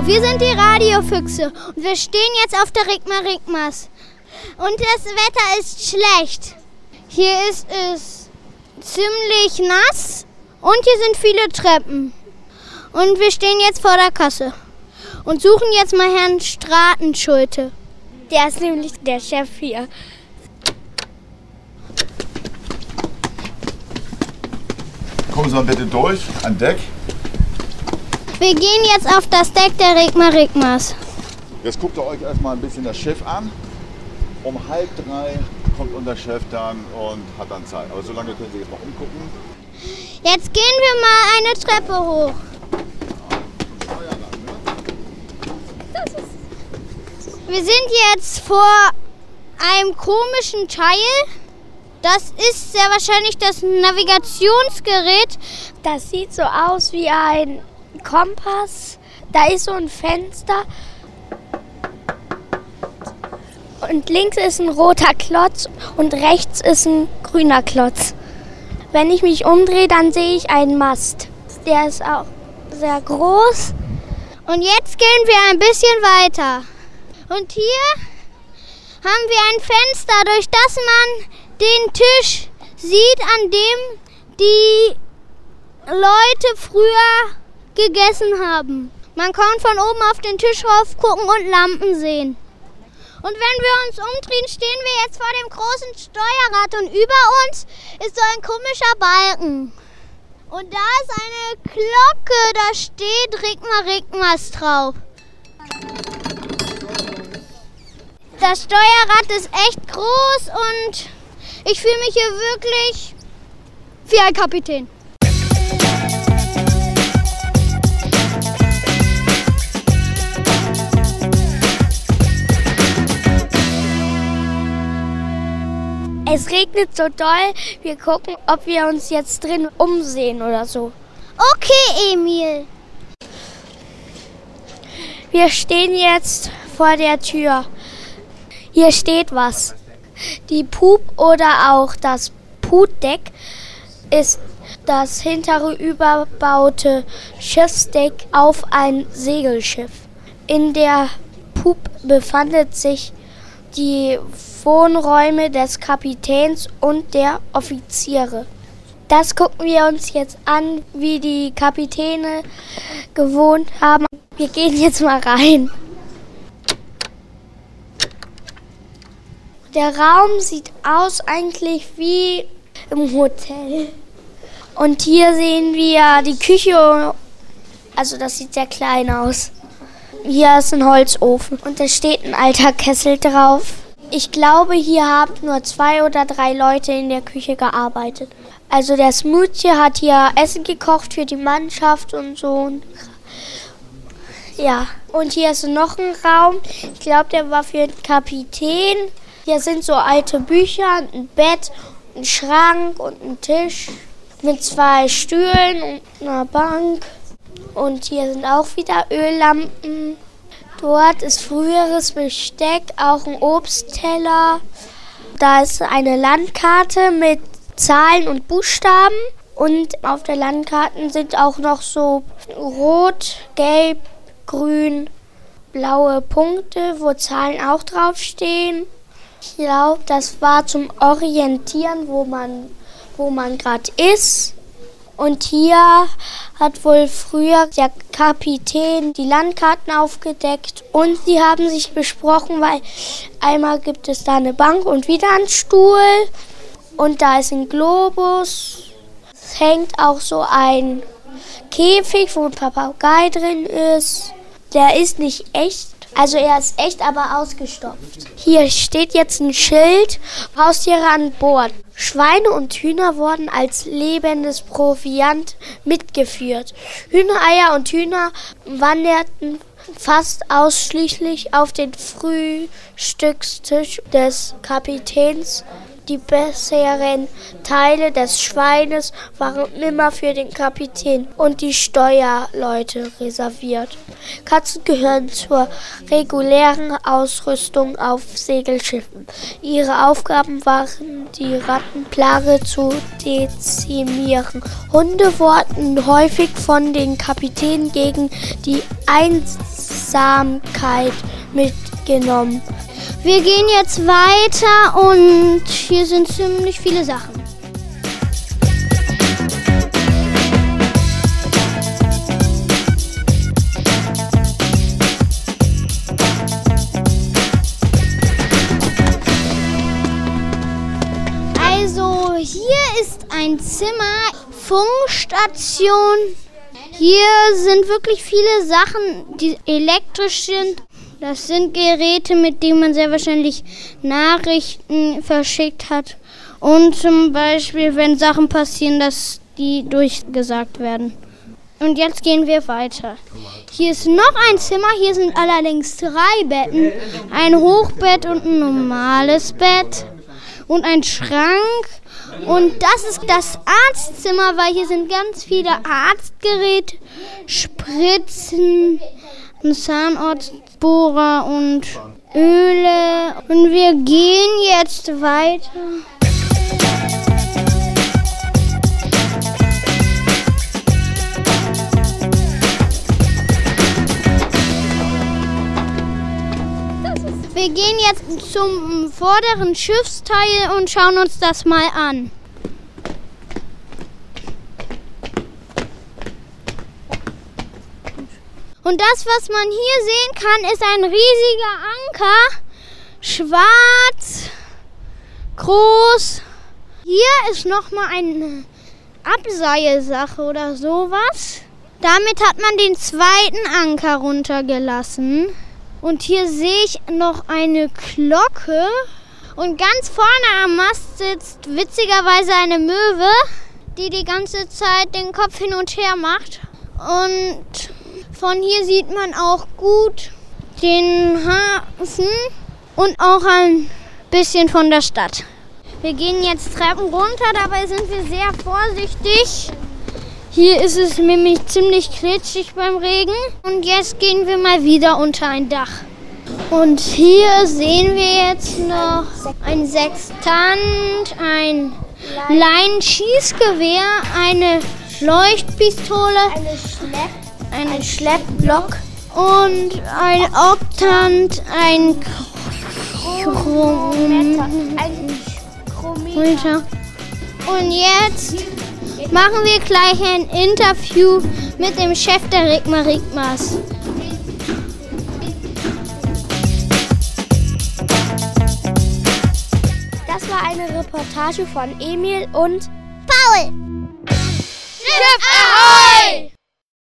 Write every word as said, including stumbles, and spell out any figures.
Wir sind die Radiofüchse und wir stehen jetzt auf der Rigma-Rigmas. Und das Wetter ist schlecht. Hier ist es ziemlich nass und hier sind viele Treppen. Und wir stehen jetzt vor der Kasse und suchen jetzt mal Herrn Stratenschulte. Der ist nämlich der Chef hier. Kommen Sie mal bitte durch, an Deck. Wir gehen jetzt auf das Deck der Rigma-Rigmas. Jetzt guckt ihr euch erstmal ein bisschen das Schiff an. Um halb drei kommt unser Chef dann und hat dann Zeit. Aber so lange können Sie jetzt mal umgucken. Jetzt gehen wir mal eine Treppe hoch. Wir sind jetzt vor einem komischen Teil. Das ist sehr wahrscheinlich das Navigationsgerät. Das sieht so aus wie ein Kompass. Da ist so ein Fenster. Und links ist ein roter Klotz und rechts ist ein grüner Klotz. Wenn ich mich umdrehe, dann sehe ich einen Mast. Der ist auch sehr groß. Und jetzt gehen wir ein bisschen weiter. Und hier haben wir ein Fenster, durch das man den Tisch sieht, an dem die Leute früher gegessen haben. Man kann von oben auf den Tisch rauf gucken und Lampen sehen. Und wenn wir uns umdrehen, stehen wir jetzt vor dem großen Steuerrad und über uns ist so ein komischer Balken. Und da ist eine Glocke, da steht Rigma-Rigmas drauf. Das Steuerrad ist echt groß und ich fühle mich hier wirklich wie ein Kapitän. Es regnet so doll, wir gucken, ob wir uns jetzt drin umsehen oder so. Okay, Emil. Wir stehen jetzt vor der Tür. Hier steht was. Die Poop oder auch das Putdeck ist das hintere überbaute Schiffsdeck auf ein Segelschiff. In der Poop befindet sich die Wohnräume des Kapitäns und der Offiziere. Das gucken wir uns jetzt an, wie die Kapitäne gewohnt haben. Wir gehen jetzt mal rein. Der Raum sieht aus eigentlich wie im Hotel. Und hier sehen wir die Küche, also das sieht sehr klein aus. Hier ist ein Holzofen und da steht ein alter Kessel drauf. Ich glaube, hier haben nur zwei oder drei Leute in der Küche gearbeitet. Also der Smoothie hat hier Essen gekocht für die Mannschaft und so. Ja, und hier ist noch ein Raum. Ich glaube, der war für den Kapitän. Hier sind so alte Bücher, ein Bett, ein Schrank und ein Tisch mit zwei Stühlen und einer Bank. Und hier sind auch wieder Öllampen. Dort ist früheres Besteck, auch ein Obstteller. Da ist eine Landkarte mit Zahlen und Buchstaben. Und auf der Landkarte sind auch noch so rot, gelb, grün, blaue Punkte, wo Zahlen auch draufstehen. Ich glaube, das war zum Orientieren, wo man, wo man gerade ist. Und hier hat wohl früher der Kapitän die Landkarten aufgedeckt. Und sie haben sich besprochen, weil einmal gibt es da eine Bank und wieder einen Stuhl. Und da ist ein Globus. Es hängt auch so ein Käfig, wo ein Papagei drin ist. Der ist nicht echt. Also er ist echt, aber ausgestopft. Hier steht jetzt ein Schild, Haustiere an Bord. Schweine und Hühner wurden als lebendes Proviant mitgeführt. Hühnereier und Hühner wanderten fast ausschließlich auf den Frühstückstisch des Kapitäns. Die besseren Teile des Schweines waren immer für den Kapitän und die Steuerleute reserviert. Katzen gehören zur regulären Ausrüstung auf Segelschiffen. Ihre Aufgaben waren, die Rattenplage zu dezimieren. Hunde wurden häufig von den Kapitänen gegen die Einsamkeit mitgenommen. Wir gehen jetzt weiter und hier sind ziemlich viele Sachen. Also hier ist ein Zimmer, Funkstation. Hier sind wirklich viele Sachen, die elektrisch sind. Das sind Geräte, mit denen man sehr wahrscheinlich Nachrichten verschickt hat. Und zum Beispiel, wenn Sachen passieren, dass die durchgesagt werden. Und jetzt gehen wir weiter. Hier ist noch ein Zimmer. Hier sind allerdings drei Betten. Ein Hochbett und ein normales Bett. Und ein Schrank. Und das ist das Arztzimmer, weil hier sind ganz viele Arztgeräte, Spritzen, ein Zahnarztbohrer und Öle. Und wir gehen jetzt weiter. Wir gehen jetzt zum vorderen Schiffsteil und schauen uns das mal an. Und das, was man hier sehen kann, ist ein riesiger Anker. Schwarz, groß. Hier ist nochmal eine Abseilsache oder sowas. Damit hat man den zweiten Anker runtergelassen. Und hier sehe ich noch eine Glocke. Und ganz vorne am Mast sitzt witzigerweise eine Möwe, die die ganze Zeit den Kopf hin und her macht. Und von hier sieht man auch gut den Hafen und auch ein bisschen von der Stadt. Wir gehen jetzt Treppen runter, dabei sind wir sehr vorsichtig. Hier ist es nämlich ziemlich klitschig beim Regen. Und jetzt gehen wir mal wieder unter ein Dach. Und hier sehen wir jetzt noch ein Sextant, ein Leinenschießgewehr, eine Leuchtpistole, Eine Schlepp, eine ein Schleppblock und ein Oktant, ein Chrometer. Ein Chrometer. Und jetzt machen wir gleich ein Interview mit dem Chef der Rigma Rigmas. Das war eine Reportage von Emil und Paul! Schiff Ahoi!